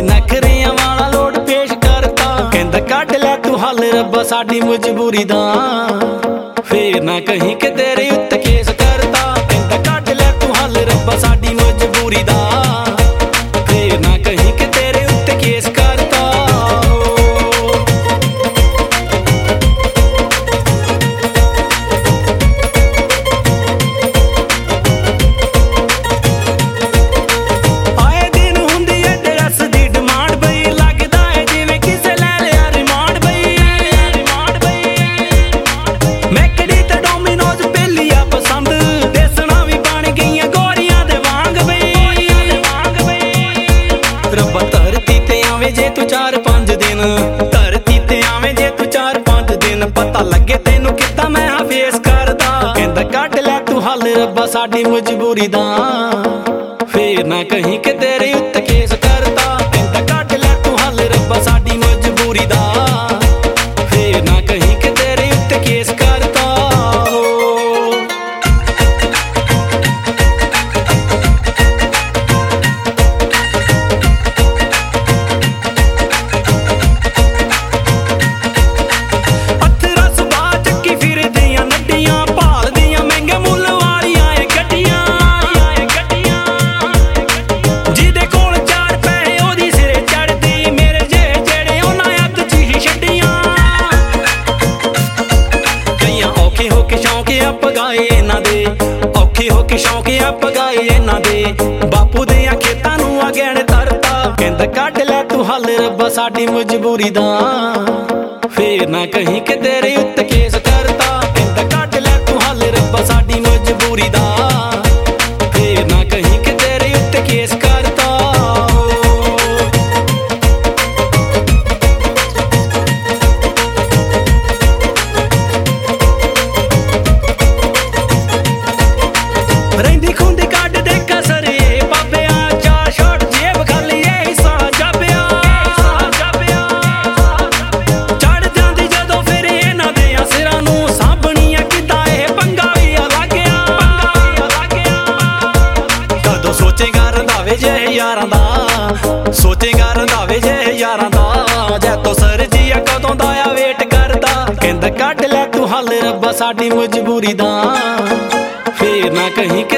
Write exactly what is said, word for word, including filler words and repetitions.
नखरियां वाला लोड पेश करता, कहंदा कढ लै तू हल रब्बा साडी मजबूरी दा, फिर ना कहीं कि तेरे उत्ते केस करता, कहंदा कढ लै तू हल रब्बा साडी मजबूरी दा, फिर ना कहीं कि तेरे उत्ते केस करता। जे तू चार पांच दिन धरती ते आवे, जे तू चार पांच दिन पता लगे तेनू किता मैं हाँ फेस करदा, कहंदा कढ लै तू हल रब्बा साडी मजबूरी दा, फिर ना कहीं कि तेरे उत्ते केस करदा, कहंदा कढ लै तू हल रब्बा साडी मजबूरी दा, फिर ना कहीं कि तेरे उत्ते केस करदा। पगाए इन्हां दे औखे हो के शौकिया पगाए इन्हां दे, बापू दियां खेतां नूं अगैण तरता, कहंदा कढ लै तू हल रब्बा साडी मजबूरी दा, फिर ना कहीं कि तेरे उत्ते केस करता, कहंदा कढ लै तू हल रब्बा साडी मजबूरी दा, फिर ना कहीं कि तेरे उत्ते केस करता। सोचेगा रंधावे जे यारां दा, जै तो सर जिया कदों दा आ वेट करदा, कहंदा कढ लै तू हल रब्बा साडी मजबूरी दा, फिर ना कहीं